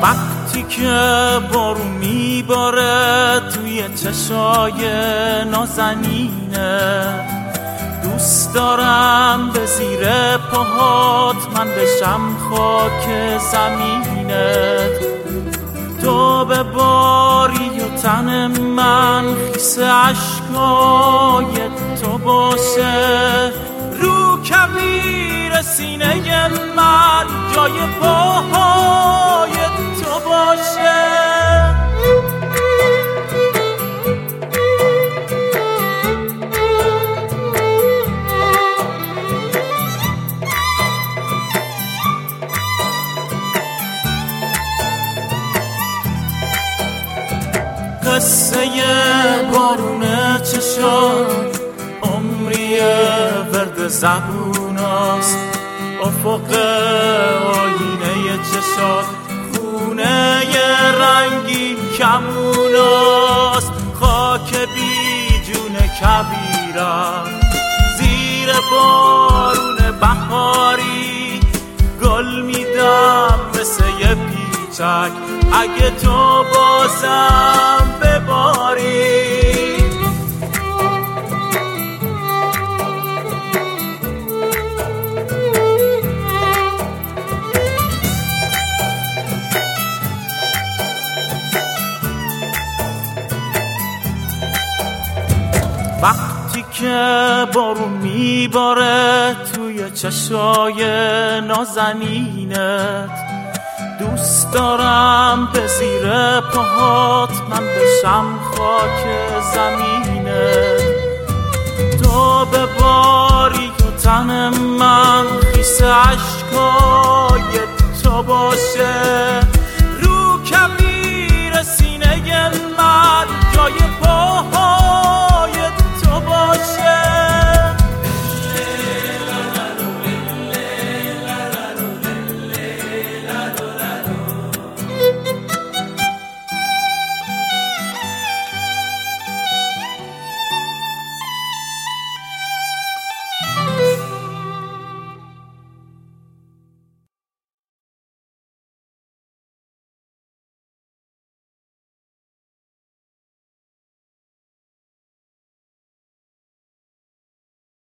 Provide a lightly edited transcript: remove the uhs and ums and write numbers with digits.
وقتی که بارون میباره توی چشای نازنینه، دوست دارم به زیر پاهات من بشم خاک زمینت. تو به باری و تن من خیس عشقای تو باشه، رو کویر سینه من جای پاهای تو باشه. قصه بارون چشات عمری ورد زبوناست، افق آینه چشات خونه رنگین کموناست. خاک بی جون کبیرم زیر بارون بهاری، گل میدم مثل یه پیچک اگه تو بازم بباری. وقتی که بارون میباره توی چشای نازنینت، دوست دارم به زیر پاهات من بشم خاک زمینت. تو به باری و تن من خیس عشقای تو باشه،